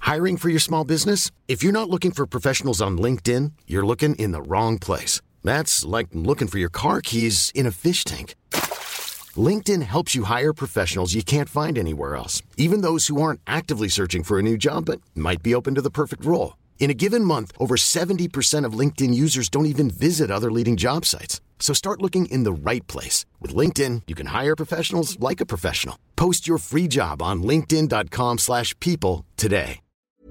Hiring for your small business? If you're not looking for professionals on LinkedIn, you're looking in the wrong place. That's like looking for your car keys in a fish tank. LinkedIn helps you hire professionals you can't find anywhere else, even those who aren't actively searching for a new job but might be open to the perfect role. In a given month, over 70% of LinkedIn users don't even visit other leading job sites. So start looking in the right place. With LinkedIn, you can hire professionals like a professional. Post your free job on linkedin.com/people today.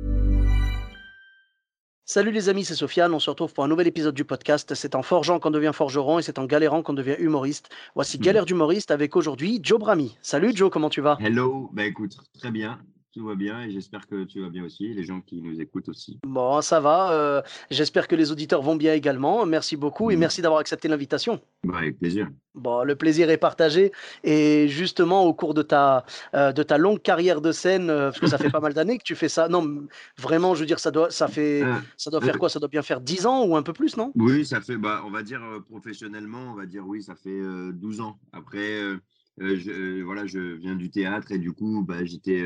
Salut les amis, c'est Sofiane, on se retrouve pour un nouvel épisode du podcast. C'est en forgeant qu'on devient forgeron et c'est en galérant qu'on devient humoriste. Voici Galère d'humoriste avec aujourd'hui Joe Bramy. Salut Joe, comment tu vas? Hello, bah écoute, très bien, tout va bien et j'espère que tu vas bien aussi, les gens qui nous écoutent aussi. Bon, ça va, j'espère que les auditeurs vont bien également. Merci beaucoup et Mhm. merci d'avoir accepté l'invitation. Bah, avec plaisir. Bon, le plaisir est partagé et justement au cours de ta longue carrière de scène, parce que ça fait pas mal d'années que tu fais ça. Non, vraiment, je veux dire, Euh, ça doit faire euh, quoi? Ça doit bien faire 10 ans ou un peu plus, non? oui, ça fait, bah, on va dire professionnellement, on va dire oui, ça fait 12 ans. Après, voilà, je viens du théâtre et du coup, bah,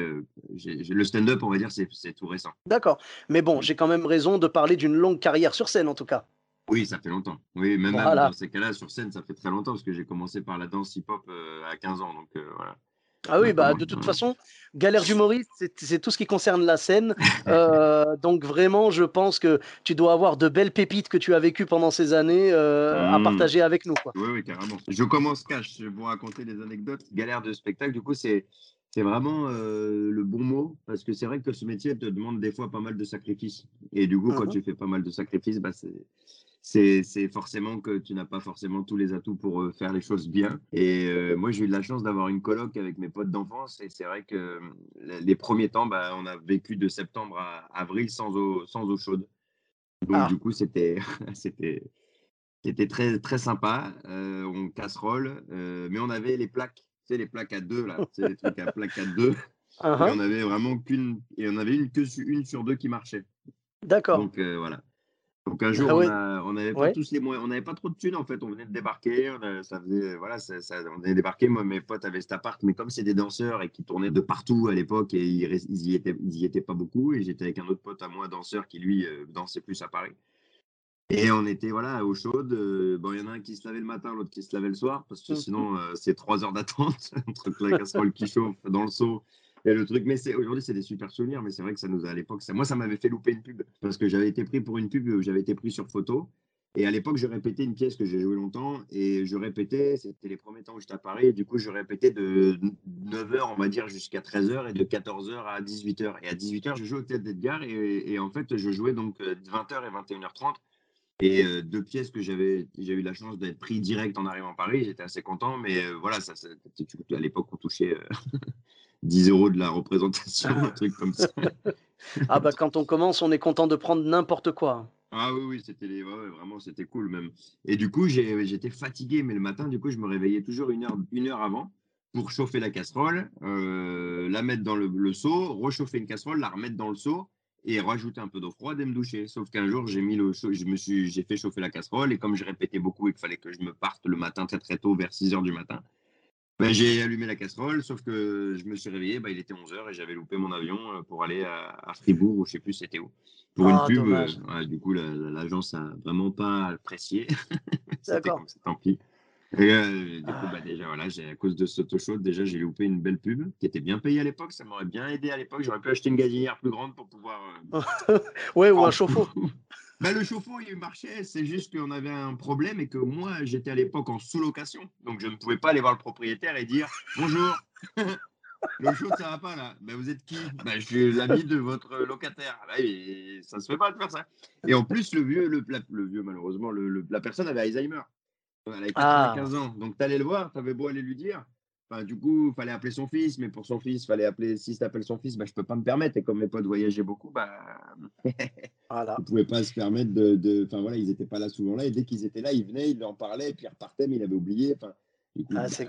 le stand-up, on va dire, c'est tout récent. D'accord. Mais bon, Mm. j'ai quand même raison de parler d'une longue carrière sur scène, en tout cas. Oui, ça fait longtemps. Oui, même dans Voilà. ces cas-là, sur scène, ça fait très longtemps parce que j'ai commencé par la danse hip-hop à 15 ans. Donc voilà, Ah on oui, a bah, commencé. de toute façon, galère d'humoriste, c'est tout ce qui concerne la scène. Donc vraiment, je pense que tu dois avoir de belles pépites que tu as vécues pendant ces années à Mm. partager avec nous, quoi. Oui, oui, carrément. Je commence cash, je vais vous raconter des anecdotes. Galère de spectacle, du coup, c'est vraiment le bon mot, parce que c'est vrai que ce métier te demande des fois pas mal de sacrifices. Et du coup, quand Mhm. tu fais pas mal de sacrifices, bah, c'est forcément que tu n'as pas forcément tous les atouts pour faire les choses bien. Et moi, j'ai eu de la chance d'avoir une coloc avec mes potes d'enfance, et c'est vrai que les premiers temps, bah, on a vécu de septembre à avril sans eau chaude. Donc, Ah, du coup, c'était c'était très, très sympa. On casserole, mais on avait les plaques, tu sais, les plaques à deux, là, tu sais, les trucs à plaques à deux. Et uhum, on avait vraiment on avait une sur deux qui marchait. d'accord. Donc, voilà. Donc, un jour, Ah ouais, on n'avait pas ouais. tous les moyens, on n'avait pas trop de thunes, en fait. On venait de débarquer, ça faisait, voilà, on venait de débarquer. Moi, mes potes avaient cet appart, mais comme c'est des danseurs et qui tournaient de partout à l'époque, et ils y étaient pas beaucoup. Et j'étais avec un autre pote à moi, danseur, qui lui dansait plus à Paris. Et on était voilà, au chaud. Bon, il y en a un qui se lavait le matin, l'autre qui se lavait le soir, parce que Mhm. sinon, c'est 3 heures d'attente entre la casserole qui chauffe dans le seau et le truc. Mais aujourd'hui, c'est des super souvenirs, mais c'est vrai que ça nous a à l'époque. Moi, ça m'avait fait louper une pub, parce que j'avais été pris pour une pub, j'avais été pris sur photo. Et à l'époque, je répétais une pièce que j'ai jouée longtemps, et je répétais, c'était les premiers temps où j'étais à Paris, et du coup, je répétais de 9 heures on va dire, jusqu'à 13 heures et de 14 heures à 18 heures. Et à 18 heures je jouais au Théâtre d'Edgar, et en fait, je jouais donc 20 heures et 21h30. Et deux pièces que j'ai eu la chance d'être pris direct en arrivant à Paris, j'étais assez content, mais voilà, à l'époque, on touchait 10 euros de la représentation, un truc comme ça. Ah bah quand on commence, on est content de prendre n'importe quoi. Ah oui, oui, ouais, ouais, vraiment, c'était cool même. Et du coup, j'étais fatigué, mais le matin, du coup, je me réveillais toujours une heure avant pour chauffer la casserole, la mettre dans le seau, rechauffer une casserole, la remettre dans le seau et rajouter un peu d'eau froide et me doucher. Sauf qu'un jour, j'ai fait chauffer la casserole et comme je répétais beaucoup et qu'il fallait que je me parte le matin très très tôt, vers 6 heures du matin, ben, j'ai allumé la casserole, sauf que je me suis réveillé, ben, il était 11 heures et j'avais loupé mon avion pour aller à Fribourg ou je sais plus c'était où. Pour une Ah, pub, dommage. ouais, du coup, l'agence a vraiment pas apprécié. C'était D'accord. comme ça, tant pis. Et du coup, Ah. bah, déjà, voilà, à cause de cette eau chaude, déjà, j'ai loupé une belle pub qui était bien payée à l'époque. Ça m'aurait bien aidé à l'époque. J'aurais pu acheter une gazinière plus grande pour pouvoir. Ouais, ou un En- chauffe-eau. Bah, le chauffe-eau, il marchait. C'est juste qu'on avait un problème et que moi, j'étais à l'époque en sous-location. Donc, je ne pouvais pas aller voir le propriétaire et dire bonjour. L'eau chaude, ça va pas là. Ben, vous êtes qui? Ben, je suis l'ami de votre locataire. Ah, ben, et ça se fait pas de faire ça. Et en plus, le vieux malheureusement, la personne avait Alzheimer. Elle avait Ah, 95 ans. Donc, tu allais le voir, tu avais beau aller lui dire. Enfin, du coup, il fallait appeler son fils, mais pour son fils, il fallait appeler. Si tu appelles son fils, ben, je peux pas me permettre. Et comme mes potes voyageaient beaucoup, ben, voilà. ils pouvaient pas se permettre enfin, voilà, ils étaient pas là souvent là. Et dès qu'ils étaient là, ils venaient, ils en parlaient, et puis ils repartaient, mais il avait oublié. Enfin, du coup, Ah, bah,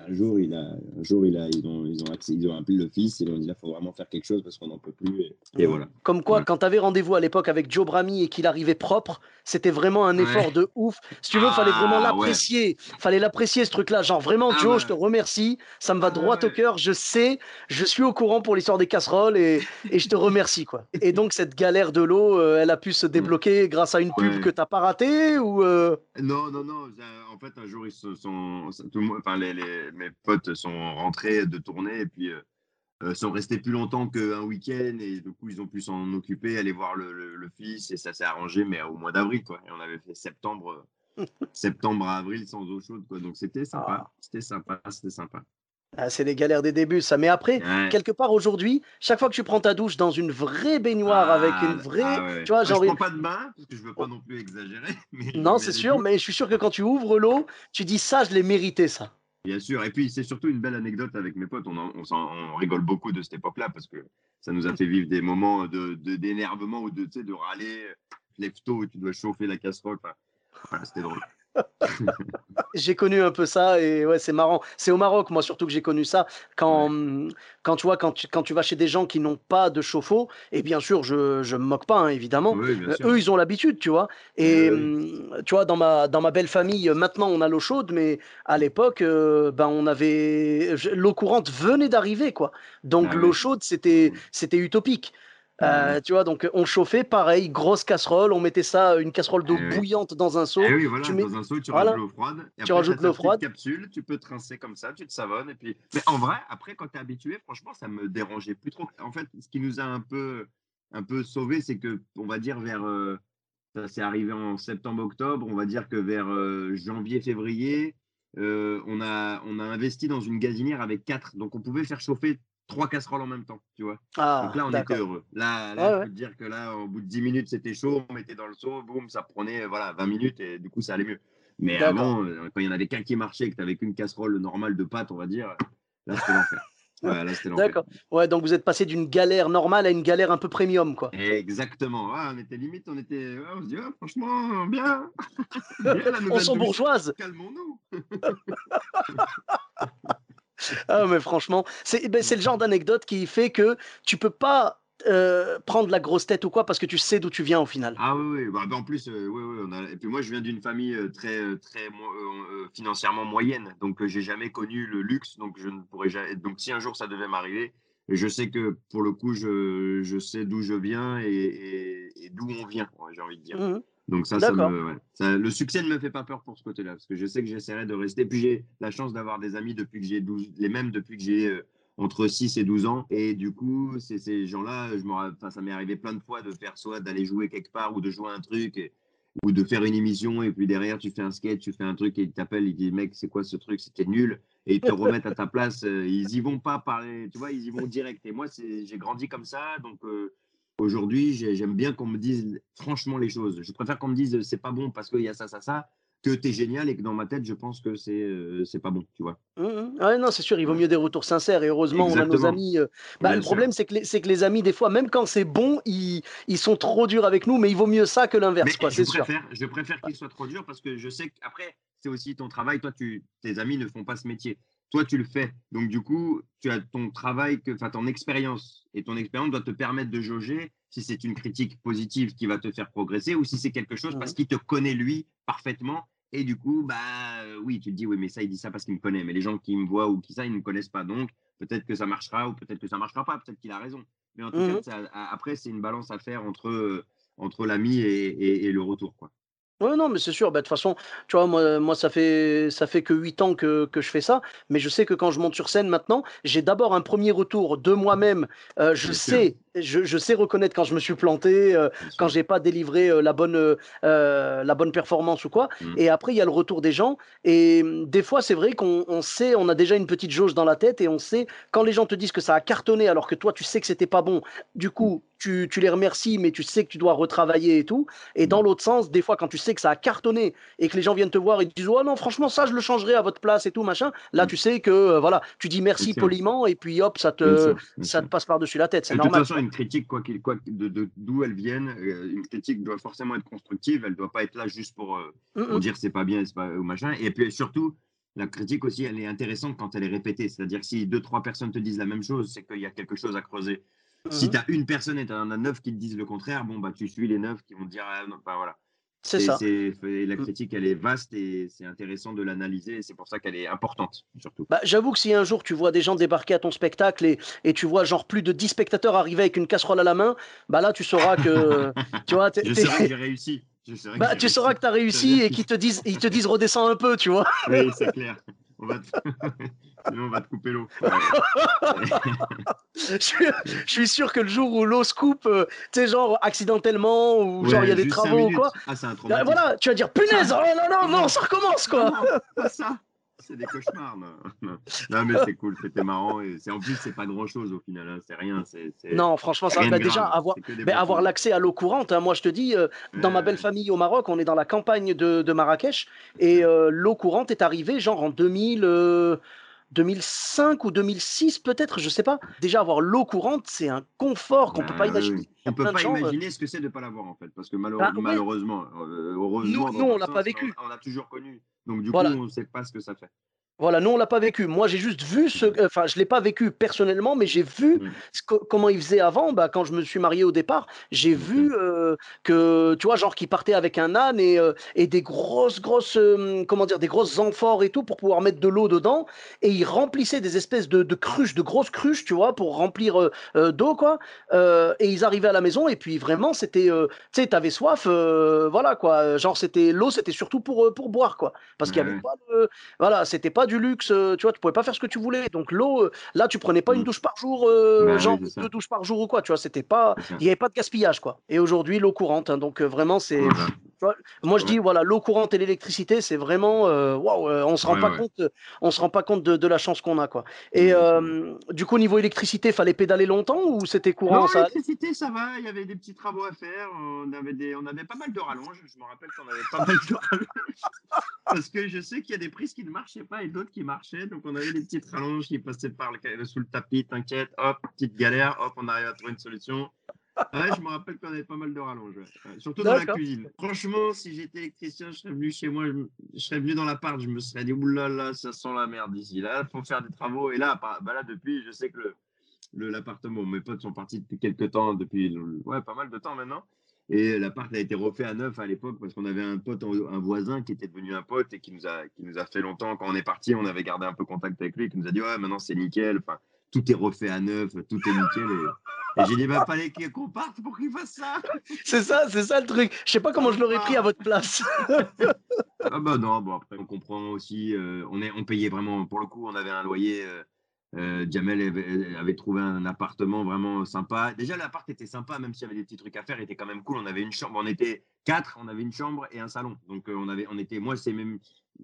ils ont appelé le fils et ils ont dit là, il faut vraiment faire quelque chose parce qu'on n'en peut plus. Et Mm. voilà. Comme quoi, Voilà. quand tu avais rendez-vous à l'époque avec Joe Bramy et qu'il arrivait propre, c'était vraiment un effort Ouais. de ouf. Si tu veux, fallait vraiment Ah ouais. l'apprécier. Fallait l'apprécier, ce truc-là. Genre, vraiment, Ah Joe, je te bah. remercie. Ça me va Ah droit au ouais. cœur. Je sais, je suis au courant pour l'histoire des casseroles et je te remercie, quoi. Et donc, cette galère de l'eau, elle a pu se Mm. débloquer grâce à une pub que Ouais. t'as pas ratée ou Non, non, non. En fait, un jour, tout le monde, enfin, mes potes sont rentrés de tournée et puis sont restés plus longtemps qu'un week-end et du coup, ils ont pu s'en occuper, aller voir le fils et ça s'est arrangé, mais au mois d'avril, quoi. Et on avait fait septembre à avril sans eau chaude, quoi. Donc c'était sympa, Ah, c'était sympa, c'était sympa. c'est les galères des débuts, ça. Mais après, Ouais. quelque part aujourd'hui, chaque fois que tu prends ta douche dans une vraie baignoire avec une Ah vraie, ouais. tu vois, Ah, je genre, prends pas de bain parce que je veux pas oh, non plus exagérer, mais je non, mets c'est des sûr, douches. mais je suis sûr que quand tu ouvres l'eau, tu dis ça, je l'ai mérité, ça. Bien sûr. Et puis, c'est surtout une belle anecdote avec mes potes. On rigole beaucoup de cette époque-là parce que ça nous a fait vivre des moments d'énervement ou tu sais, de râler. Lève tôt, tu dois chauffer la casserole. Enfin, voilà, c'était drôle. J'ai connu un peu ça et ouais, c'est marrant. C'est au Maroc, moi, surtout que j'ai connu ça. Quand, Ouais. quand tu vois, quand tu vas chez des gens qui n'ont pas de chauffe-eau, et bien sûr, je me moque pas, hein, évidemment, Oui, bien sûr. eux, ils ont l'habitude, tu vois. Et Oui. tu vois, dans ma belle famille, maintenant, on a l'eau chaude, mais à l'époque, ben, l'eau courante venait d'arriver, quoi. Donc, Ah l'eau ouais. chaude, c'était utopique. Ah ouais. Tu vois, donc on chauffait, pareil, grosse casserole, on mettait ça, une casserole d'eau Ah ouais. bouillante dans un seau, Eh oui, tu voilà, mets, dans un seau, tu rajoutes de voilà, l'eau froide. Et tu après, tu as rajoutes ta l'eau petite froide. capsule, tu peux te rincer comme ça, tu te savonnes. Et puis... Mais en vrai, après, quand tu es habitué, franchement, ça me dérangeait plus trop. En fait, ce qui nous a un peu sauvé, c'est que, on va dire, ça s'est arrivé en septembre-octobre, on va dire que vers janvier-février, on a investi dans une gazinière avec quatre. Donc, on pouvait faire chauffer trois casseroles en même temps, tu vois. Donc Ah, là, on était d'accord. heureux. Là, Ouais, je ouais. peux te dire que là, au bout de 10 minutes, c'était chaud. On mettait dans le seau, boum, ça prenait voilà, 20 minutes et du coup, ça allait mieux. Mais D'accord. avant, quand il y en avait qu'un qui marchait, que tu n'avais qu'une casserole normale de pâtes, on va dire, là, c'était l'enfer. Ouais, là, c'était l'enfer. D'accord. Ouais, donc vous êtes passé d'une galère normale à une galère un peu premium, quoi. Exactement. Ouais, on était limite, ouais, on se dit, ouais, franchement, bien, bien la On nouvelle sent douche. bourgeoise. Calmons-nous. Ah, mais franchement, c'est le genre d'anecdote qui fait que tu peux pas prendre la grosse tête ou quoi parce que tu sais d'où tu viens au final. Ah oui, oui. En plus, oui, oui, et puis moi, je viens d'une famille financièrement moyenne, donc j'ai jamais connu le luxe, donc je ne pourrais jamais. Donc si un jour ça devait m'arriver, je sais que pour le coup, je sais d'où je viens et d'où on vient, ouais, j'ai envie de dire. Mhm. Donc D'accord. ouais. Le succès ne me fait pas peur pour ce côté-là, parce que je sais que j'essaierai de rester. Puis j'ai la chance d'avoir des amis depuis que j'ai 12, les mêmes depuis que j'ai entre 6 et 12 ans. Et du coup, c'est ces gens-là, enfin, ça m'est arrivé plein de fois de faire soit d'aller jouer quelque part ou de jouer un truc ou de faire une émission. Et puis derrière, tu fais un sketch, tu fais un truc et ils t'appellent, ils disent, mec, c'est quoi ce truc? C'était nul. Et ils te remettent à ta place. Ils y vont pas parler, tu vois, ils y vont direct. Et moi, j'ai grandi comme ça. Donc, aujourd'hui, j'aime bien qu'on me dise franchement les choses. Je préfère qu'on me dise c'est pas bon parce qu'il y a ça, ça, ça, que t'es génial et que dans ma tête, je pense que c'est pas bon, tu vois. Mhm. Ouais, non, c'est sûr, il vaut Ouais. mieux des retours sincères et heureusement, on a nos Exactement, amis. Bah, bien le sûr. problème, c'est que les amis, des fois, même quand c'est bon, ils sont trop durs avec nous, mais il vaut mieux ça que l'inverse, Mais quoi, c'est sûr. je préfère qu'il soit trop dur parce que je sais qu'après, c'est aussi ton travail. Toi, tes amis ne font pas ce métier. Toi, tu le fais. Donc, du coup, tu as ton travail, enfin, ton expérience. Et ton expérience doit te permettre de jauger si c'est une critique positive qui va te faire progresser ou si c'est quelque chose parce Mhm. qu'il te connaît lui parfaitement. Et du coup, bah oui, tu te dis, oui, mais ça, il dit ça parce qu'il me connaît. Mais les gens qui me voient ou qui ça, ils ne me connaissent pas. Donc, peut-être que ça marchera ou peut-être que ça marchera pas. Peut-être qu'il a raison. Mais en tout cas, Mhm. après, c'est une balance à faire entre l'ami et le retour, quoi. Ouais, non, mais c'est sûr. Bah, de toute façon, tu vois, moi ça fait que 8 ans que je fais ça, mais je sais que quand je monte sur scène maintenant, j'ai d'abord un premier retour de moi-même. Bien sûr, Je sais reconnaître quand je me suis planté, bien quand sûr. j'ai pas délivré la bonne performance ou quoi. Mm. Et après, il y a le retour des gens. Et des fois, c'est vrai on sait, on a déjà une petite jauge dans la tête et on sait quand les gens te disent que ça a cartonné alors que toi, tu sais que c'était pas bon. Du Mm. coup, tu les remercies, mais tu sais que tu dois retravailler et tout. Et dans Mm. l'autre sens, des fois, quand tu sais que ça a cartonné et que les gens viennent te voir et te disent oh non, franchement, ça, je le changerai à votre place et tout, machin, là, Mm. tu sais que voilà, tu dis Bien merci sûr, poliment et puis hop, bien sûr, bien ça sûr. te passe par-dessus la tête, c'est De toute normal, façon, quoi. une critique, d'où elle vienne, une critique doit forcément être constructive. Elle doit pas être là juste Mm pour -mm. dire c'est pas bien, c'est pas ou machin. Et puis surtout, la critique aussi, elle est intéressante quand elle est répétée. C'est-à-dire que si deux, trois personnes te disent la même chose, c'est qu'il y a quelque chose à creuser. Si Mhm. tu as une personne et tu en as neuf qui te disent le contraire, bon, bah, tu suis les neuf qui vont te dire, ah, non, bah, voilà. C'est ça. La Mm. critique, elle est vaste et c'est intéressant de l'analyser. Et c'est pour ça qu'elle est importante, surtout. Bah, j'avoue que si un jour tu vois des gens débarquer à ton spectacle et tu vois genre plus de 10 spectateurs arriver avec une casserole à la main, bah là tu sauras que tu vois, Je saurais que j'ai réussi. Je saurais que bah, j'ai tu sauras réussi. que tu as Ça veut réussi dire et que... ils te disent redescends un peu, tu vois. Oui, c'est clair. On va te... Sinon, on va te couper l'eau. Ouais. Je suis, je suis sûr que le jour où l'eau se coupe, tu sais, genre accidentellement ou genre il y a Ouais, des juste 5 travaux ou quoi, minutes. Ah, c'est un traumatisme. voilà, tu vas dire punaise, oh non, non, non, Non, ça recommence quoi. non, pas ça. C'est des cauchemars. Non, non. Non, mais c'est cool, c'était marrant. Et en plus, c'est pas grand-chose au final. Hein. C'est rien. C'est Non, franchement, ça, rien de bah, déjà, grave. C'est que des bons avoir souvenirs. l'accès à l'eau courante, hein, moi je te dis, dans ma belle Euh, famille au Maroc, on est dans la campagne de Marrakech, et ouais. l'eau courante est arrivée genre en 2005 ou 2006 peut-être, je sais pas. Déjà, avoir l'eau courante, c'est un confort qu'on peut pas Bah, oui, imaginer. oui. Il y a On peut plein de pas gens. imaginer ce que c'est de ne pas l'avoir en fait, parce que Bah, ouais, malheureusement, heureusement nous, dans on un l'a pas sens, mais vécu. on a toujours connu. Donc du coup, Voilà. on ne sait pas ce que ça fait. Voilà, nous on l'a pas vécu. Moi, j'ai juste vu Mm. enfin, je l'ai pas vécu personnellement, mais j'ai vu Mm. comment ils faisaient avant. Bah, quand je me suis marié au départ, j'ai Ok. vu que, tu vois, genre qui partaient avec un âne et des grosses, comment dire, des grosses amphores et tout pour pouvoir mettre de l'eau dedans. Et ils remplissaient des espèces de cruches, de grosses cruches, tu vois, pour remplir d'eau, quoi. Et ils arrivaient à la maison et puis vraiment, c'était, tu sais, t'avais soif, voilà, quoi. Genre, l'eau, c'était surtout pour boire, quoi. Parce qu'il y Ouais, avait ouais. pas de, voilà, c'était pas du luxe, tu vois, tu pouvais pas faire ce que tu voulais. Donc l'eau, là, tu prenais pas une Mm. douche par jour, Bah oui, genre c'est deux ça. douches par jour ou quoi, tu vois, c'était pas, C'est ça. il y avait pas de gaspillage, quoi. Et aujourd'hui, l'eau courante, hein, donc vraiment, c'est, Voilà. tu vois, moi je Ouais, dis, voilà, l'eau courante et l'électricité, c'est vraiment, waouh, ouais, ouais. on se rend pas compte de la chance qu'on a, quoi. Et Ouais, c'est vrai. du coup, niveau électricité, fallait pédaler longtemps ou c'était Non, courant, ça allait? l'électricité, ça va. Il y avait des petits travaux à faire. On avait pas mal de rallonges. Je me rappelle qu'on avait pas mal de rallonges. Parce que je sais qu'il y a des prises qui ne marchaient pas et d'autres qui marchaient. Donc, on avait des petites rallonges qui passaient sous le tapis. T'inquiète, hop, petite galère, hop, on arrive à trouver une solution. Ouais, je me rappelle qu'on avait pas mal de rallonges. Ouais. Ouais, surtout dans la D'accord. cuisine. Franchement, si j'étais électricien, je serais venu chez moi, je serais venu dans l'appart, je me serais dit, oulala, ça sent la merde ici. Là, il faut faire des travaux. Et là, bah là, depuis, je sais que l'appartement, mes potes sont partis depuis quelques temps, depuis ouais, pas mal de temps maintenant. Et l'appart a été refait à neuf à l'époque parce qu'on avait un pote, un voisin qui était devenu un pote et qui nous a fait longtemps. Quand on est parti, on avait gardé un peu contact avec lui, qui nous a dit ouais, maintenant c'est nickel. Enfin, tout est refait à neuf, tout est nickel. Et j'ai dit bah fallait qu'on parte pour qu'il fasse ça. C'est ça le truc. Je sais pas comment je l'aurais pris à Sympa. votre place. Ah bah non, bon après on comprend aussi, on payait vraiment, pour le coup, on avait un loyer. Jamel avait trouvé un appartement vraiment sympa. Déjà, l'appart était sympa, même s'il y avait des petits trucs à faire, il était quand même cool. On avait une chambre, on était quatre, on avait une chambre et un salon. Donc, on était, moi, c'est même,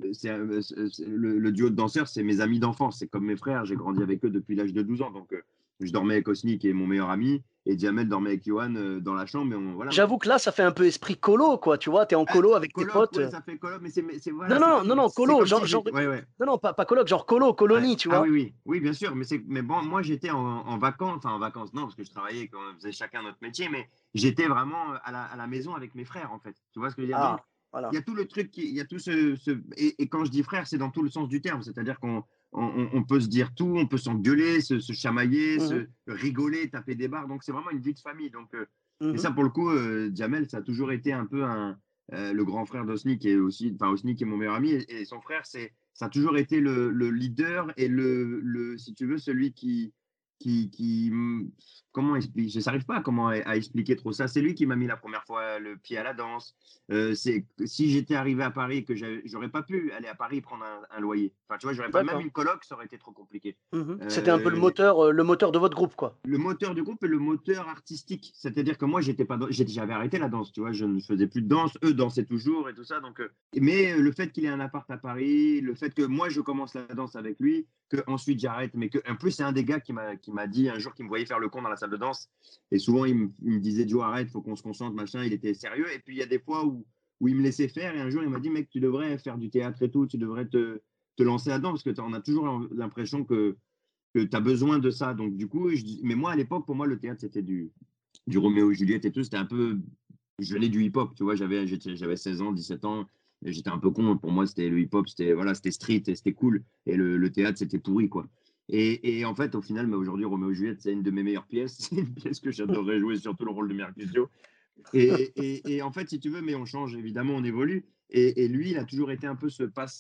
le duo de danseurs, c'est mes amis d'enfance, c'est comme mes frères. J'ai grandi avec eux depuis l'âge de 12 ans. Donc, je dormais avec Osni, qui est mon meilleur ami, et Jamel dormait avec Johan dans la chambre. Et voilà. J'avoue que là, ça fait un peu esprit colo, quoi. Tu vois, t'es en colo avec tes Coloc, potes. ouais, ça fait coloc, mais Non, voilà, non, non, non, c'est colo, comme si genre, ouais, ouais. non, non, pas coloc, genre Ouais. colonie, tu Ah vois. oui, oui, oui, bien sûr. Mais bon, moi j'étais en vacances, enfin en vacances, non, parce que je travaillais, quand on faisait chacun notre métier, mais j'étais vraiment à la maison avec mes frères, en fait. Tu vois ce que je veux dire? Donc, Ah, voilà. il y a tout le truc, il y a tout et quand je dis frère, c'est dans tout le sens du terme. C'est-à-dire on peut se dire tout, on peut s'engueuler, se chamailler, Mhm, se rigoler, taper des barres. Donc, c'est vraiment une vie de famille. Donc, et mhm. ça, pour le coup, Jamel, ça a toujours été un peu le grand frère d'Osni, qui est aussi, enfin, Osni, qui est mon meilleur ami, et son frère, ça a toujours été le leader et si tu veux, celui qui comment expliquer, je n'arrive pas à à expliquer trop ça. C'est lui qui m'a mis la première fois le pied à la danse. Si j'étais arrivé à Paris, que j'aurais pas pu aller à Paris prendre un loyer. Enfin, tu vois, j'aurais pas, même D'accord. une coloc, ça aurait été trop compliqué. Mhm. C'était un peu Euh, le moteur de votre groupe, quoi. le moteur du groupe et le moteur artistique. C'est-à-dire que moi, j'avais arrêté la danse, tu vois, je ne faisais plus de danse, eux dansaient toujours et tout ça. Donc, mais le fait qu'il ait un appart à Paris, le fait que moi, je commence la danse avec lui, que ensuite j'arrête, mais que en plus, c'est un des gars qui m'a dit un jour qu'il me voyait faire le con dans la salle de danse. Et souvent, il me disait, Joe, arrête, faut qu'on se concentre, machin. Il était sérieux. Et puis, il y a des fois où il me laissait faire. Et un jour, il m'a dit, mec, tu devrais faire du théâtre et tout, tu devrais te lancer là-dedans, parce que on a toujours l'impression que tu as besoin de ça. Donc, du coup, mais moi, à l'époque, pour moi, le théâtre, c'était du Roméo et Juliette et tout. C'était un peu. Je venais du hip-hop, tu vois. J'avais 16 ans, 17 ans. Et j'étais un peu con. Pour moi, c'était le hip-hop, c'était street et c'était cool. Et le théâtre, c'était pourri, quoi. Et en fait, au final, mais aujourd'hui, Roméo et Juliette, c'est une de mes meilleures pièces. C'est une pièce que j'adorerais jouer, surtout le rôle de Mercutio. Et en fait, si tu veux, mais on change évidemment, on évolue. Et lui, il a toujours été un peu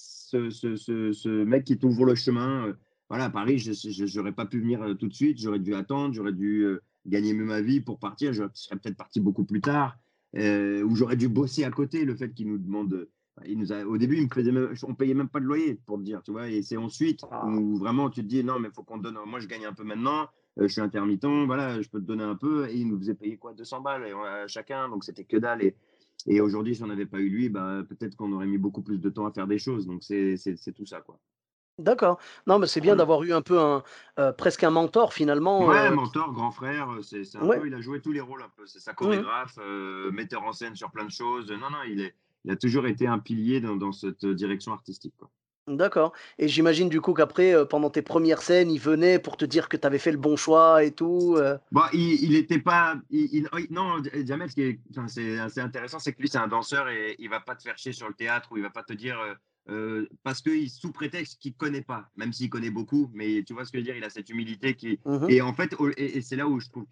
ce mec qui t'ouvre le chemin. Voilà, à Paris, j'aurais pas pu venir tout de suite. J'aurais dû attendre, j'aurais dû gagner mieux ma vie pour partir. Je serais peut-être parti beaucoup plus tard. Ou j'aurais dû bosser à côté. Le fait qu'il nous demande. Au début, on payait même pas de loyer, pour te dire, tu vois. Et c'est ensuite Ah, où vraiment tu te dis, non, mais il faut qu'on te donne. Moi, je gagne un peu maintenant. Je suis intermittent, voilà, je peux te donner un peu. Et il nous faisait payer quoi, 200 balles chacun, donc c'était que dalle. Et aujourd'hui, si on n'avait pas eu lui, bah, peut-être qu'on aurait mis beaucoup plus de temps à faire des choses. Donc c'est tout ça, quoi. d'accord. Non, mais c'est bien Voilà. d'avoir eu un peu presque un mentor finalement. Ouais, mentor, grand frère, c'est un Ouais. peu, il a joué tous les rôles un peu. C'est ça, Mmh. chorégraphe, metteur en scène sur plein de choses. Non, non, il a toujours été un pilier dans cette direction artistique, quoi. D'accord et j'imagine du coup qu'après, pendant tes premières scènes, il venait pour te dire que tu avais fait le bon choix et tout? Bon, il était pas. Non, Jamel, ce qui est, enfin, c'est assez intéressant, c'est que lui, c'est un danseur et il va pas te faire chier sur le théâtre ou il va pas te dire. Parce que sous prétexte qu'il connaît pas, même s'il connaît beaucoup, mais tu vois ce que je veux dire, il a cette humilité qui. Mmh. Et en fait, et c'est là où je trouve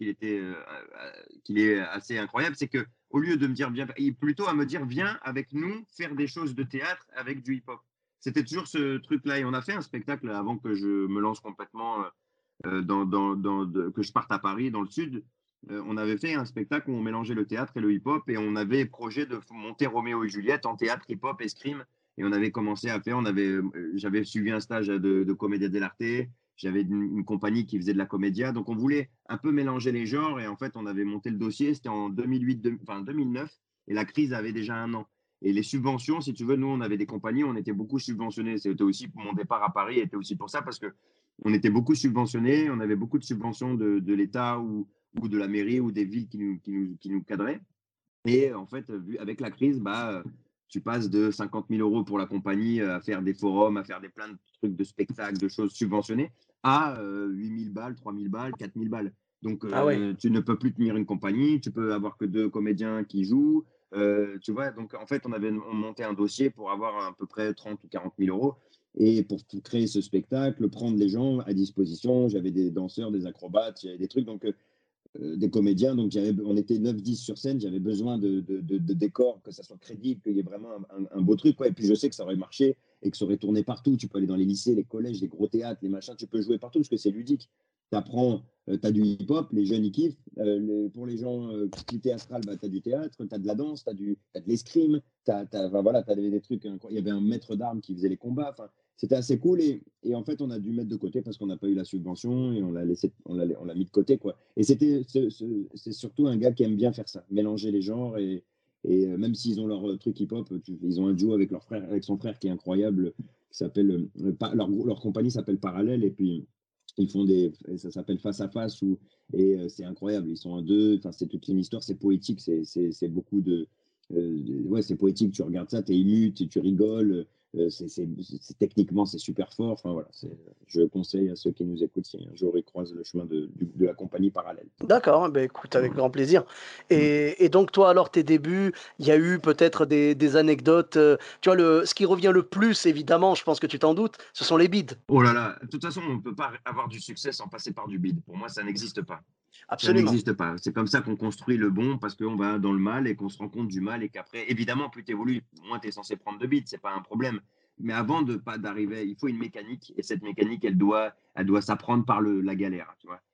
qu'il est assez incroyable, c'est que au lieu de me dire, viens, il plutôt à me dire, viens avec nous faire des choses de théâtre avec du hip-hop. C'était toujours ce truc-là. Et on a fait un spectacle avant que je me lance complètement que je parte à Paris, dans le sud. On avait fait un spectacle où on mélangeait le théâtre et le hip-hop et on avait projet de monter Roméo et Juliette en théâtre, hip-hop, escrime. Et on avait commencé à faire, j'avais suivi un stage de Commedia dell'arte, j'avais une compagnie qui faisait de la comédia. Donc on voulait un peu mélanger les genres et en fait on avait monté le dossier, c'était en 2009 et la crise avait déjà un an. Et les subventions, si tu veux, nous on avait des compagnies, on était beaucoup subventionnés. C'était aussi mon départ à Paris était aussi pour ça parce que on était beaucoup subventionnés, on avait beaucoup de subventions de l'État ou de la mairie ou des villes qui nous cadraient. Et en fait, avec la crise, bah, tu passes de 50 000 euros pour la compagnie à faire des forums, à faire plein de trucs de spectacles, de choses subventionnées, à 8 000 balles, 3 000 balles, 4 000 balles. Donc, Ah ouais. tu ne peux plus tenir une compagnie, tu peux avoir que 2 comédiens qui jouent. Tu vois, donc en fait, on montait un dossier pour avoir à peu près 30 ou 40 000 euros. Et pour créer ce spectacle, prendre les gens à disposition, j'avais des danseurs, des acrobates, j'avais des trucs. Donc, des comédiens. Donc, on était 9-10 sur scène. J'avais besoin de décors, que ça soit crédible, qu'il y ait vraiment un beau truc, quoi. Et puis, je sais que ça aurait marché et que ça aurait tourné partout. Tu peux aller dans les lycées, les collèges, les gros théâtres, les machins. Tu peux jouer partout parce que c'est ludique. Tu apprends, tu as du hip-hop, les jeunes, ils kiffent. Pour les gens plus théâtrales, bah, tu as du théâtre, tu as de la danse, tu as de l'escrime, voilà, des trucs. Il y avait un maître d'armes qui faisait les combats. Enfin, c'était assez cool et en fait on a dû mettre de côté parce qu'on n'a pas eu la subvention et on l'a mis de côté quoi. Et c'est surtout un gars qui aime bien faire ça, mélanger les genres et même s'ils ont leur truc hip-hop, ils ont un duo avec leur frère, avec son frère qui est incroyable, qui s'appelle leur compagnie s'appelle Parallèle et puis ils font ça s'appelle Face à Face et c'est incroyable, ils sont à deux, enfin c'est toute une histoire, c'est poétique, c'est beaucoup de ouais, c'est poétique, tu regardes ça, tu es ému, tu rigoles, techniquement c'est super fort. Enfin voilà, je conseille à ceux qui nous écoutent si un jour ils croisent le chemin de la compagnie Parallèle. D'accord, ben écoute, avec Voilà. grand plaisir Mm. et donc toi alors tes débuts, il y a eu peut-être des anecdotes, tu vois ce qui revient le plus évidemment, je pense que tu t'en doutes, ce sont les bides. Oh là là, de toute façon, on ne peut pas avoir du succès sans passer par du bide. Pour moi, ça n'existe pas. Ça Absolument. n'existe pas. C'est comme ça qu'on construit le bon parce qu'on va dans le mal et qu'on se rend compte du mal et qu'après, évidemment, plus tu évolues, moins tu es censé prendre de bides, c'est pas un problème. Mais avant de pas d'arriver, il faut une mécanique et cette mécanique, elle doit s'apprendre par la galère, tu vois.